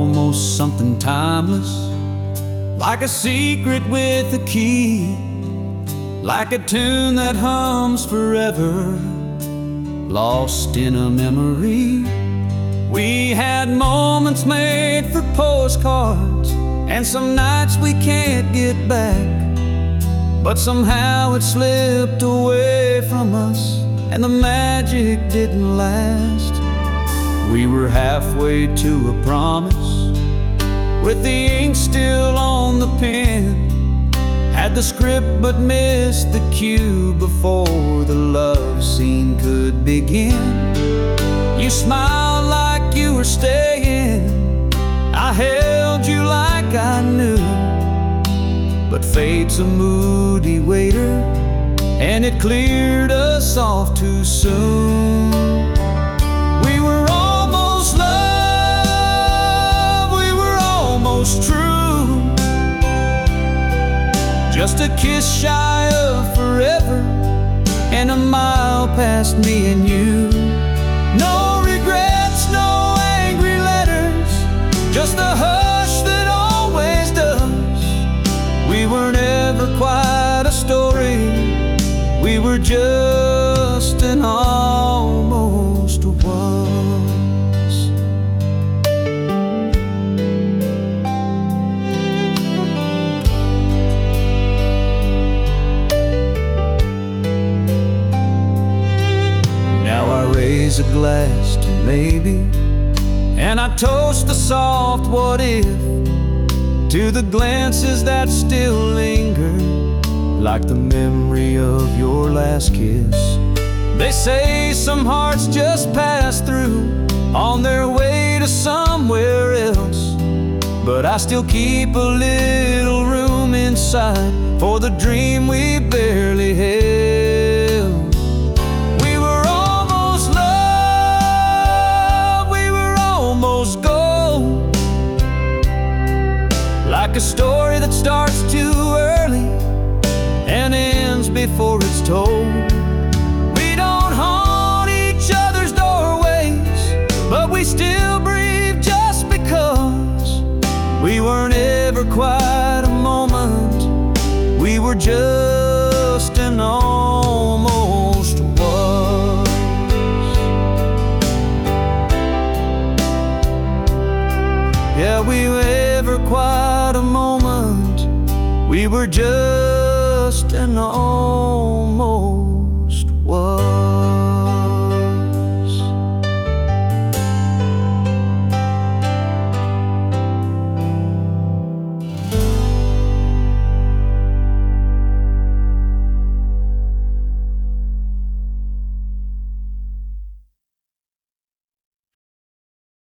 almost something timeless, like a secret with a key, like a tune that hums forever, lost in a memory. We had moments made for postcards, and some nights we can't get back, but somehow it slipped away from us, and the magic didn't last. We were halfway to a promise, with the ink still on the pen, had the script but missed the cue before the love scene could begin. You smiled like you were staying, I held you like I knew, but fate's a moody waiter, and it cleared us off too soon. We were almost love, we were almost true, just a kiss shy of forever, and a mile past me and you. No regrets, no angry letters, just the hush that always does. We were never quite a story, we were just an almost was. Now I raise a glass to maybe, and I toast the soft what if to the glances that still linger, like the memory of your last kiss. They say some hearts just pass through on their way to somewhere else, but I still keep a little room inside for the dream we barely held. We were almost love, we were almost gold, like a story that starts too early and ends before it's told. We don't haunt each other's doorways, but we still breathe just because we weren't ever quite a moment, we were just an almost was. Yeah, we were ever quite a moment, we were just an almost